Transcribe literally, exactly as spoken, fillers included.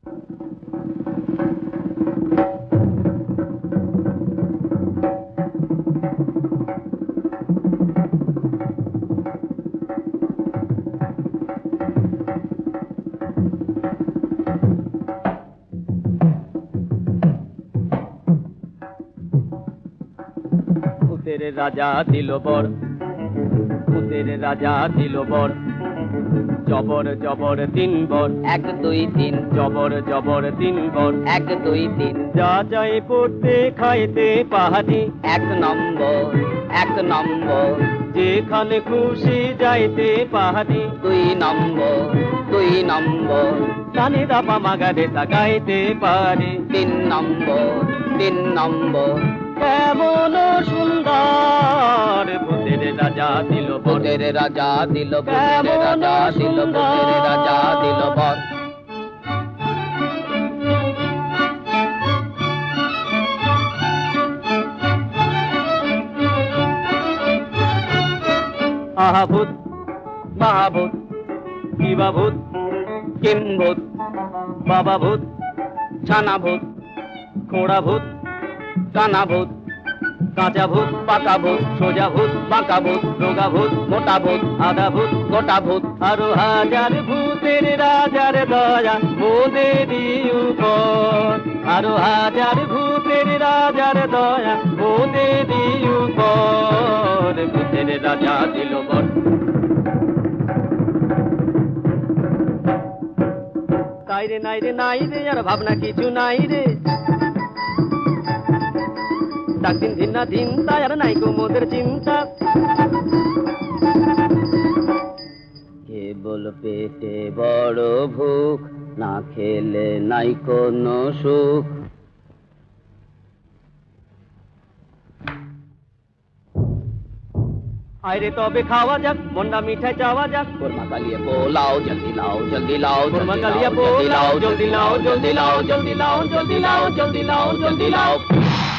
ভূতের রাজা দিল বর, ভূতের রাজা দিল বর, জবর জবর তিন বর, এক দুই তিন, জবর জবর তিন বর, এক দুই তিন, যা যাই পড়তে খাইতে পাহাড়ি, এক নম্বর, এক নম্বর, যেখানে খুশি যাইতে পাহাড়ি, দুই নম্বর, দুই নম্বর, কানে দাপা মাগারে তাকাইতে পারে, তিন নম্বর, তিন নম্বর, কেমন সুন্দর ভূতের রাজা দিল বর, ভূতের রাজা দিল, ভূতের রাজা দিল, ভূতের রাজা দিল বর। আহা ভূত মহাভূত, কিবা ভূত, কিম ভূত, বাবা ভূত, ছানা ভূত, খোড়া ভূত, কানা ভূত, কাঁচা ভূত, পাকা ভূত, সোজা ভূত, বাঁকা ভূত, রোগা ভূত, মোটা ভূত, আধা ভূত, গোটা ভূত, আরো হাজার ভূতের রাজার দয়া মোদেরই উপর, আরো হাজার ভূতের রাজার দয়া মোদেরই উপর, ভূতের রাজা দিল বর। তাই রে নাই রে নাই রে আর ভাবনা কিছু নাই রে, ডাক দিন দিন না দিন তাই আর নাই গো মোদের চিন্তা, কেবল পেটে বড় ভুখ, না খেলে নাই কোনো সুখ। আইরে তবে খাওয়া যাক, মন্ডা মিঠাই চাওয়া যাক, কোরমা কালিয়ে পোলাও জলদি লাও, জলদি লাও, কোরমা কালিয়া পোলাও, জলদি লাও, জলদি লাও, জলদি লাও, জলদি লাও, জলদি লাও, জলদি লাও।